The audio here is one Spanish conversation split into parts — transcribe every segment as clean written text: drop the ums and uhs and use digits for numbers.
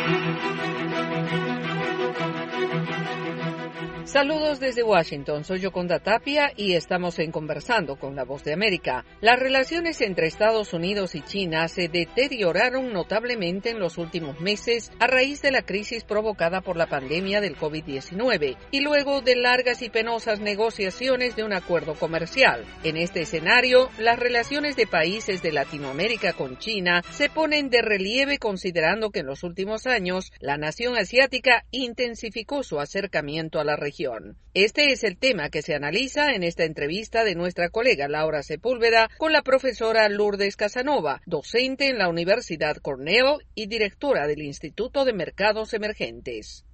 Saludos desde Washington, soy Yoconda Tapia y estamos en Conversando con la Voz de América. Las relaciones entre Estados Unidos y China se deterioraron notablemente en los últimos meses a raíz de la crisis provocada por la pandemia del COVID-19 y luego de largas y penosas negociaciones de un acuerdo comercial. En este escenario, las relaciones de países de Latinoamérica con China se ponen de relieve considerando que en los últimos años la nación asiática intensificó su acercamiento a la región. Este es el tema que se analiza en esta entrevista de nuestra colega Laura Sepúlveda con la profesora Lourdes Casanova, docente en la Universidad Cornell y directora del Instituto de Mercados Emergentes.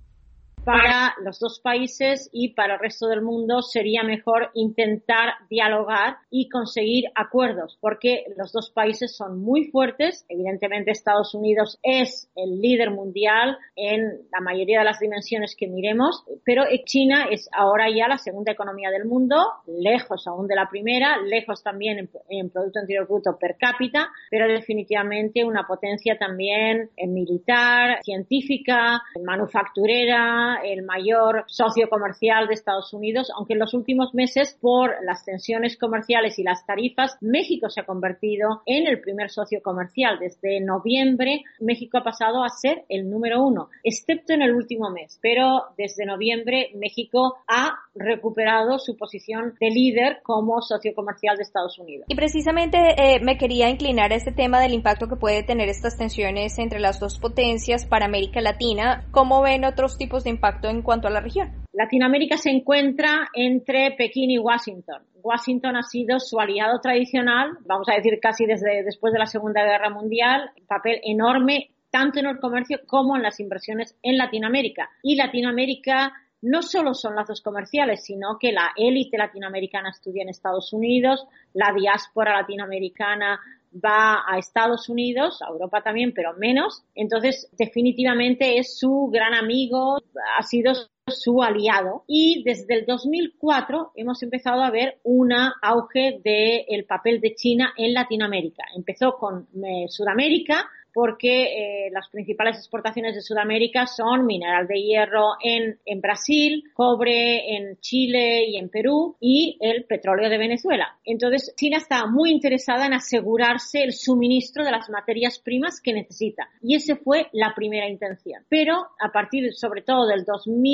Para los dos países y para el resto del mundo sería mejor intentar dialogar y conseguir acuerdos, porque los dos países son muy fuertes. Evidentemente, Estados Unidos es el líder mundial en la mayoría de las dimensiones que miremos, pero China es ahora ya la segunda economía del mundo, lejos aún de la primera, lejos también en Producto Interior Bruto per cápita, pero definitivamente una potencia también militar, científica, manufacturera, el mayor socio comercial de Estados Unidos, aunque en los últimos meses, por las tensiones comerciales y las tarifas, México se ha convertido en el primer socio comercial. Desde noviembre, México ha pasado a ser el número 1, excepto en el último mes. Pero desde noviembre, México ha recuperado su posición de líder como socio comercial de Estados Unidos. Y precisamente me quería inclinar a este tema del impacto que puede tener estas tensiones entre las dos potencias para América Latina. ¿Cómo ven otros tipos de impacto en cuanto a la región? Latinoamérica se encuentra entre Pekín y Washington. Washington ha sido su aliado tradicional, vamos a decir casi desde después de la Segunda Guerra Mundial, papel enorme tanto en el comercio como en las inversiones en Latinoamérica. Y Latinoamérica no solo son lazos comerciales, sino que la élite latinoamericana estudia en Estados Unidos, la diáspora latinoamericana va a Estados Unidos, a Europa también, pero menos. Entonces, definitivamente es su gran amigo, ha sido su aliado. Y desde el 2004 hemos empezado a ver un auge del papel de China en Latinoamérica. Empezó con Sudamérica, porque las principales exportaciones de Sudamérica son mineral de hierro en Brasil, cobre en Chile y en Perú y el petróleo de Venezuela. Entonces, China está muy interesada en asegurarse el suministro de las materias primas que necesita. Y esa fue la primera intención. Pero a partir, sobre todo, del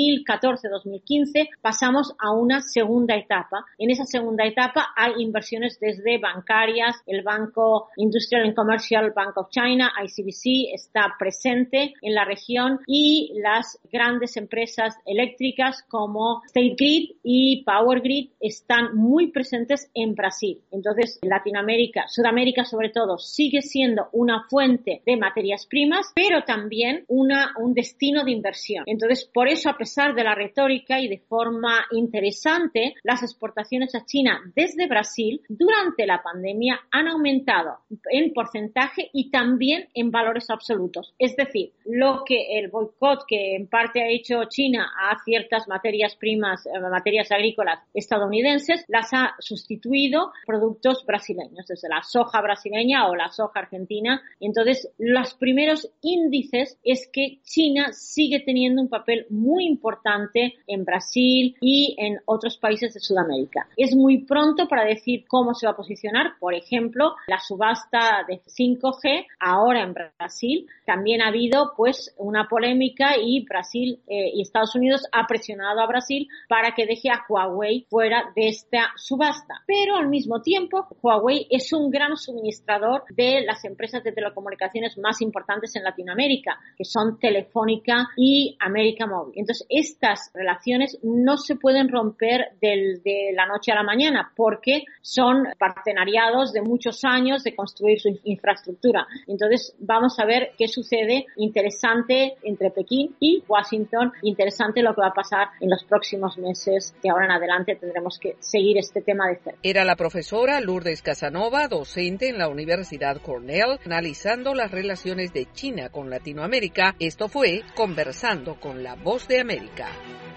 2014-2015, pasamos a una segunda etapa. En esa segunda etapa hay inversiones desde bancarias, el Banco Industrial and Commercial Bank of China, ICBC, está presente en la región y las grandes empresas eléctricas como State Grid y Power Grid están muy presentes en Brasil. Entonces, Sudamérica sobre todo, sigue siendo una fuente de materias primas, pero también un destino de inversión. Entonces, por eso, a pesar de la retórica y de forma interesante, las exportaciones a China desde Brasil durante la pandemia han aumentado en porcentaje y también en valores absolutos. Es decir, lo que el boicot que en parte ha hecho China a ciertas materias primas, materias agrícolas estadounidenses, las ha sustituido productos brasileños, desde la soja brasileña o la soja argentina. Entonces, los primeros índices es que China sigue teniendo un papel muy importante en Brasil y en otros países de Sudamérica. Es muy pronto para decir cómo se va a posicionar. Por ejemplo, la subasta de 5G ahora en Brasil, también ha habido pues una polémica y Brasil y Estados Unidos ha presionado a Brasil para que deje a Huawei fuera de esta subasta. Pero al mismo tiempo, Huawei es un gran suministrador de las empresas de telecomunicaciones más importantes en Latinoamérica, que son Telefónica y América Móvil. Entonces, estas relaciones no se pueden romper de la noche a la mañana porque son partenariados de muchos años de construir su infraestructura. Entonces, vamos a ver qué sucede interesante entre Pekín y Washington. Interesante lo que va a pasar en los próximos meses. De ahora en adelante tendremos que seguir este tema de cerca. Era la profesora Lourdes Casanova, docente en la Universidad Cornell, analizando las relaciones de China con Latinoamérica. Esto fue Conversando con la Voz de América.